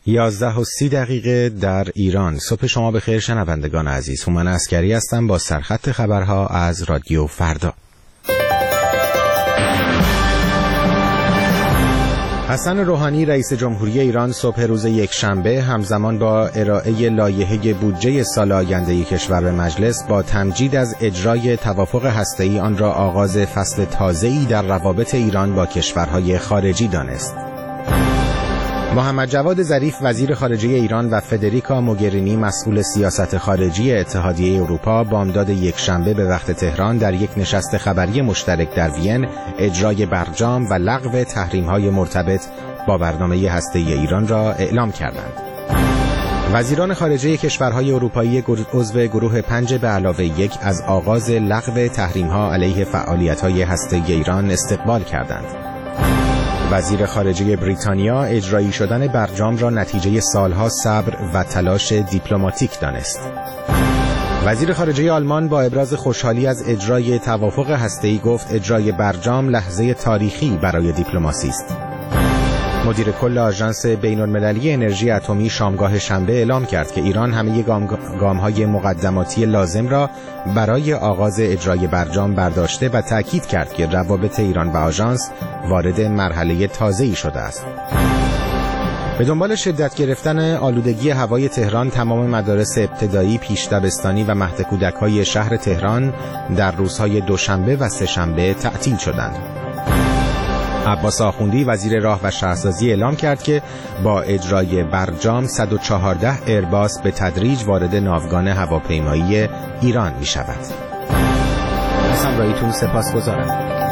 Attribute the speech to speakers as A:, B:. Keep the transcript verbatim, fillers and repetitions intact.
A: یازده و سی دقیقه در ایران. صبح شما بخیر شنوندگان عزیز. هومن عسکری هستم با سرخط خبرها از رادیو فردا. حسن روحانی رئیس جمهوری ایران صبح روز یکشنبه همزمان با ارائه لایحه بودجه سال آینده کشور به مجلس با تمجید از اجرای توافق هسته‌ای آن را آغاز فصل تازه‌ای در روابط ایران با کشورهای خارجی دانست. محمد جواد ظریف وزیر خارجه ایران و فدریکا موگرینی مسئول سیاست خارجی اتحادیه اروپا بامداد یکشنبه به وقت تهران در یک نشست خبری مشترک در وین اجرای برجام و لغو تحریم‌های مرتبط با برنامه هسته‌ای ایران را اعلام کردند. وزیران خارجه کشورهای اروپایی عضو گروه پنج به علاوه یک از آغاز لغو تحریم‌ها علیه فعالیت‌های هسته‌ای ایران استقبال کردند. وزیر خارجه بریتانیا اجرایی شدن برجام را نتیجه سالها صبر و تلاش دیپلماتیک دانست. وزیر خارجه آلمان با ابراز خوشحالی از اجرای توافق هسته‌ای گفت اجرای برجام لحظه تاریخی برای دیپلماسی است. مدیر کل آژانس بین‌المللی انرژی اتمی شامگاه شنبه اعلام کرد که ایران همه گام‌های مقدماتی لازم را برای آغاز اجرای برجام برداشته و تأکید کرد که روابط ایران و آژانس وارد مرحله تازه‌ای شده است. به دنبال شدت گرفتن آلودگی هوای تهران تمام مدارس ابتدایی، پیش دبستانی و مهد کودک‌های شهر تهران در روزهای دوشنبه و سه‌شنبه تعطیل شدند. عباس آخوندی وزیر راه و شهرسازی اعلام کرد که با اجرای برجام صد و چهارده ایرباس به تدریج وارد ناوگان هواپیمایی ایران می شود. از همراهیتون سپاسگزارم.